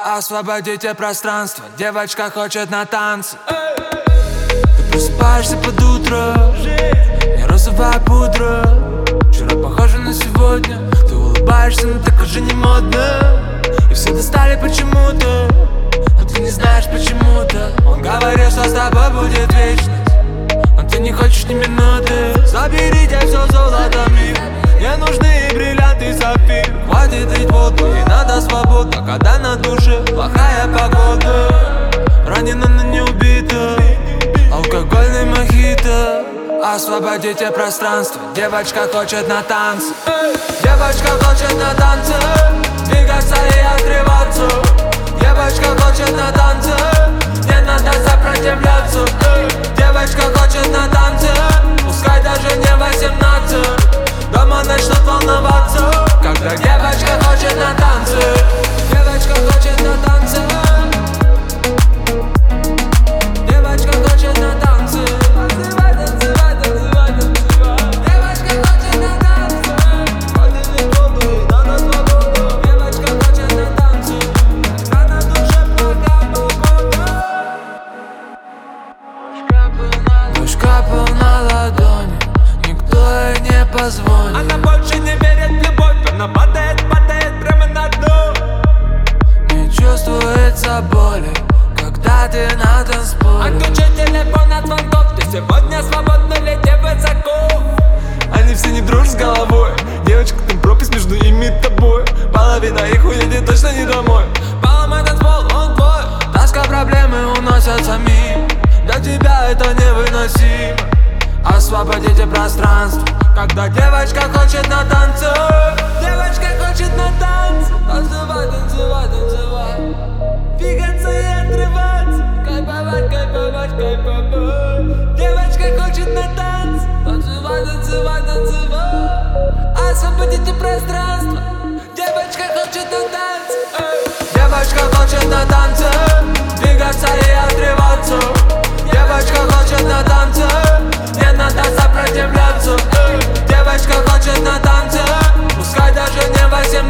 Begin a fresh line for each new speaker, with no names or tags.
Освободите пространство, девочка хочет на танцы. Ты просыпаешься под утро, не розовая пудра. Вчера похоже на сегодня, ты улыбаешься, но так уже не модно. И все достали почему-то, но ты не знаешь почему-то. Он говорил, что с тобой будет вечность, но ты не хочешь ни минуты. Заберите все золото мира, не нужны и бриллианты, и сапфир. Хватит лить воду, ей надо свобода, когда на душе плохая погода. Ранена, но не убита, алкогольный мохито. Освободите пространство, девочка хочет на танцы. Девочка хочет на танцы, двигаться и отрываться. Девочка хочет на танцы, не надо сопротивляться. Девочка хочет на танцы, пускай даже не 18. Дома начнут волноваться, когда девочка хочет на танцы. Девочка хочет на танцы. Девочка хочет на танцы. Танцевай, танцевай, танцевай, танцевай. Девочка хочет на танцы. Хватит лить воду, ей надо свободу. Девочка хочет на танцы, когда на душе плохая погода. Дождь капал на ладони, никто ей не позвонит.
Она больше не верит в любовь, она падает, падает прямо на дно.
Не чувствуется боли, когда ты на танцполе.
Отключи телефон от звонков, ты сегодня свободна, лети высоко.
Они все не дружат с головой, девочка, там пропасть между ими и тобой. Половина их уедет точно не домой.
Поломай танцпол, он твой.
Тоска, проблемы уносятся мимо, для тебя это невыносимо. Освободите пространство, когда девочка хочет на танцы.
Девочка хочет на танцы.
Танцевай, танцевай, танцевай.
Двигаться и отрываться. Кайфовать, кайфовать, кайфовать. Девочка хочет на танцы.
Танцевай, танцевай, танцевай.
Освободите пространство. Девочка хочет на танцы.
Девочка хочет на танцы, двигаться и отрываться. Девочка хочет на танцы, не надо сопротивляться. Девочка хочет на танцы, пускай даже не 18.